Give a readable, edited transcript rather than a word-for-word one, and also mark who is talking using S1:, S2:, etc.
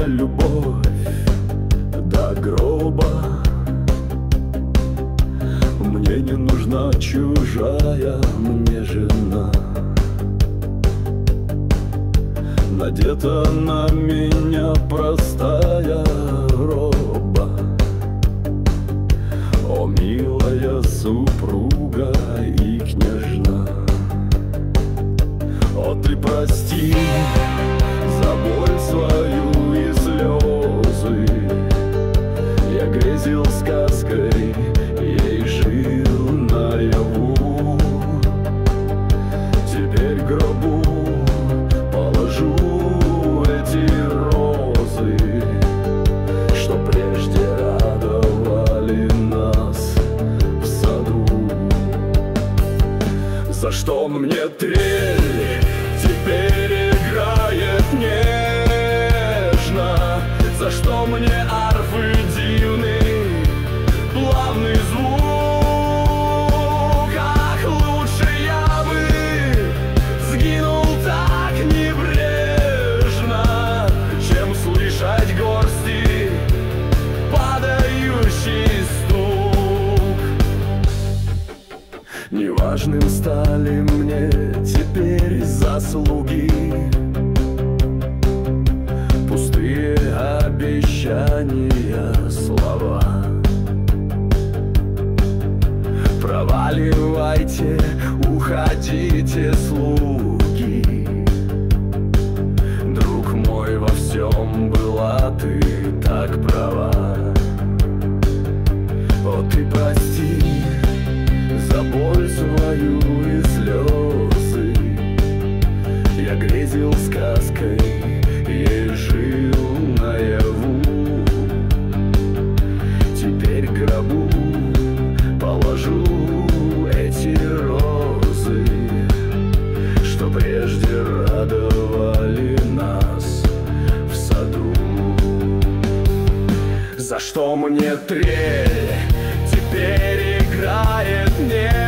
S1: любовь до гроба. Мне не нужна чужая мне жена. Надета на меня простая роба. О, милая супруга и княжна, о, ты прости за боль свою и слезы. Я грезил сказкой, ей жил наяву. Теперь в гробу положу эти розы, что прежде радовали нас в саду. За что мне трель теперь играет нежно? За что мне арфы дивный плавный звук? Ах, лучше я бы сгинул так небрежно, чем слышать горсти падающий стук. Неважным стали мне теперь заслуги, пустые обещания, слова. Проваливайте, уходите, слуги. Друг мой, во всем была ты так права. О, ты прости за боль свою и слезы. Я грезил сказкой, ей жил наяву. Теперь в гробу положу эти розы, что прежде радовали нас в саду. За что мне трель теперь играет нежно?